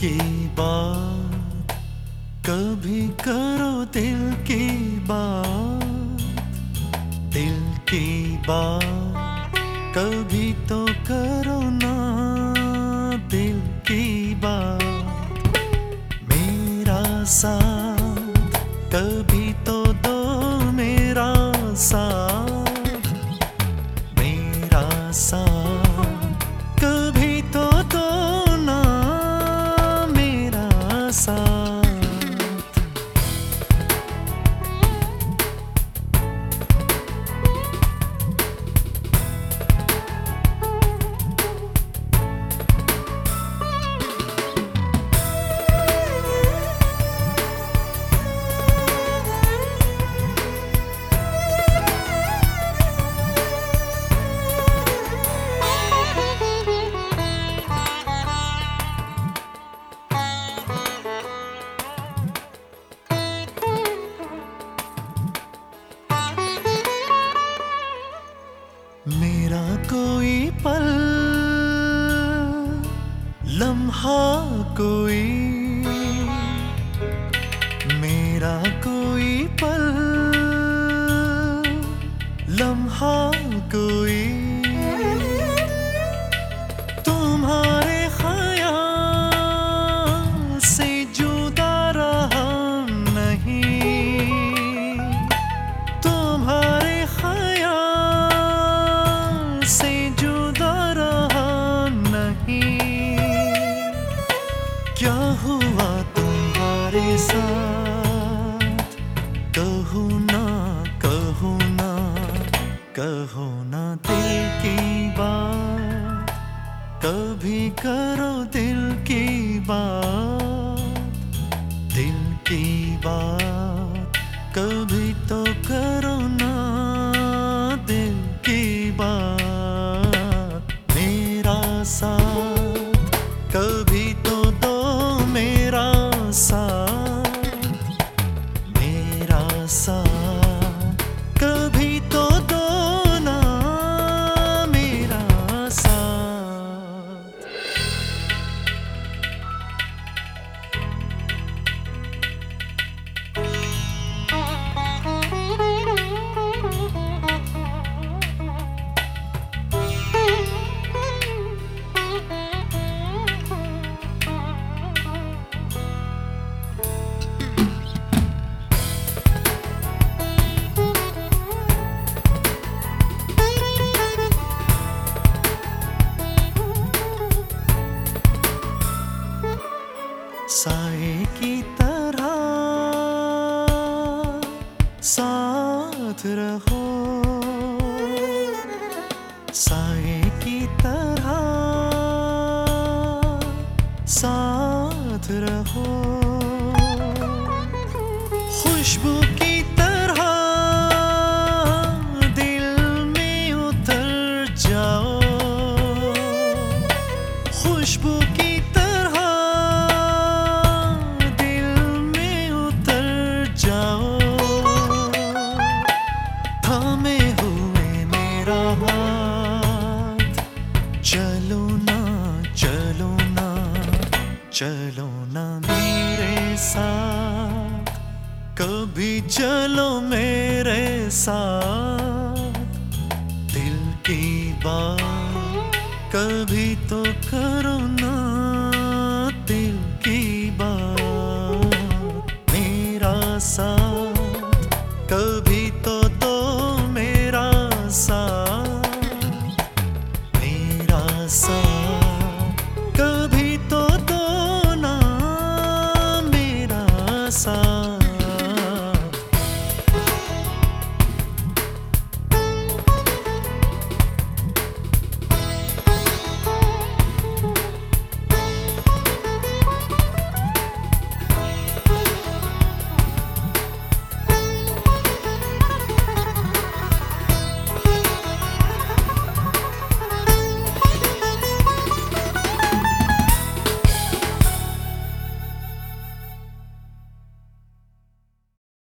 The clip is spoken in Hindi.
की बात, कभी करो दिल की बात। दिल की बात कभी तो करो ना, दिल की बात। मेरा साथ कभी तो दो, मेरा साथ। मेरा साथ कभी तो दो ना, मेरा साथ। मेरा कोई पल, लम्हा कोई, मेरा कोई पल, लम्हा कोई। तुम्हारे ख्याल से जुदा रहा नहीं, तुम्हारे ख्याल से जुदा रहा नहीं। क्या हुआ तुम्हारे साथ, कहो ना, कहो ना, कहो ना दिल की बात। कभी करो दिल की बात। दिल की बात कभी तो करो ना, दिल की बात। मेरा साथ कभी तो दो, मेरा साथ। मेरा साथ कभी तो दो ना, मेरा साथ। साए की तरह साथ रहो, साए की तरह साथ रहो। खुशबू की तरह दिल में उतर जाओ, खुशबू की तरह दिल में उतर जाओ। थामे हुए मेरा हाथ, चलो ना, चलो ना, चलो ना मेरे साथ। कभी चलो मेरे साथ। दिल की बात कभी तो करो ना, दिल की बात। मेरा साथ कभी तो दो, मेरा साथ।